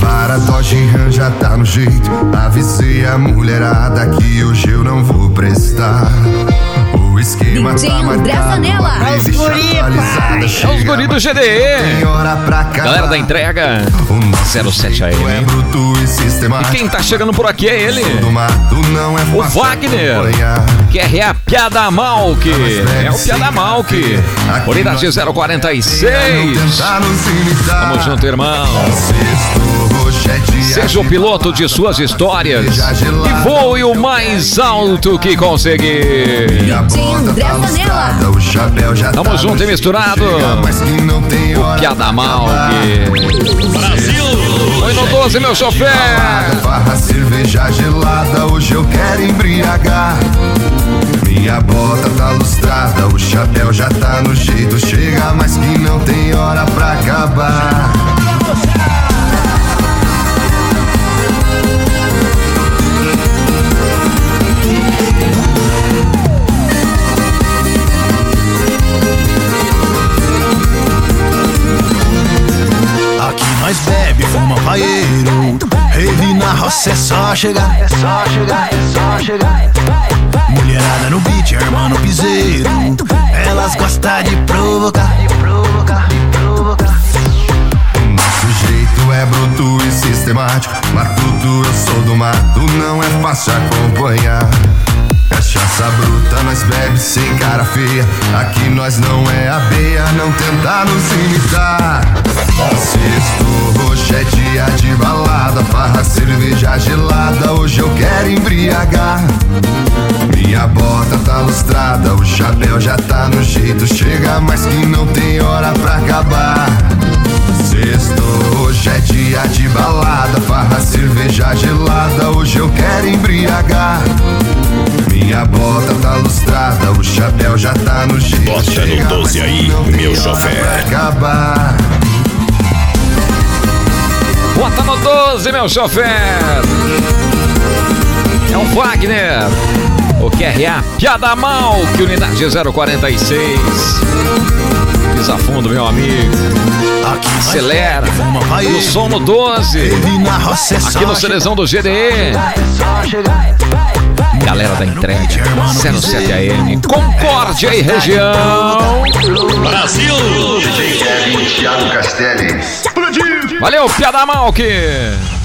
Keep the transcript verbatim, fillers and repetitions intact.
Para Dodge Ram já tá no jeito. Avisei a mulherada que hoje eu não vou prestar. O esquema D J tá André marcado. Zanella. É os guri, É os guri do G D E. Galera da entrega zero sete A M. É bruto e sistemático. E quem tá chegando por aqui é ele, Do mato não é o fácil Wagner, acompanhar. que é a Piada Malk. É o Piada Malk. Unidade zero quarenta e seis. Tamo junto, irmão. Seja o piloto de suas histórias e voe o mais alto que conseguir. D J André Zanella. Tamo junto e misturado. O Piada Malk. Brasil! Oi no doze, meu chofer. Farra, cerveja gelada, hoje eu quero embriagar. Minha bota tá lustrada, o chapéu já tá no jeito. Chega, mas que não tem hora pra acabar. Aqui nós bebe, fuma paeiro. Rave na roça é só chegar. É só chegar, é só chegar. Mulherada no beat, irmã no piseiro. Elas gostam de provocar. De provocar, de provocar. Nosso jeito é bruto e sistemático. Matuto, eu sou do mato, não é fácil acompanhar. Cachaça bruta, nós bebe sem cara feia. Aqui nós não é abeia, não tenta nos imitar. Sexto, hoje é dia de balada. Farra, cerveja gelada, hoje eu quero embriagar. Minha bota tá lustrada, o chapéu já tá no jeito. Chega, mas que não tem hora pra acabar. Sexto, hoje é dia de balada. Farra, cerveja gelada, hoje eu quero embriagar. Minha bota tá lustrada, o chapéu já tá no jeito. Bota Chega, no doze aí, meu chofer. Acabar. Bota no doze, meu chofer. É o Wagner. O Q R A Piada Malk, unidade zero quarenta e seis. Pisa fundo, meu amigo. Acelera. O som no doze. Aqui no Cerezão do G D E. Galera da entrega zero sete A M. Concórdia e região. Brasil! D J Kevin, Thiago Castelli. Valeu, Piada Malk.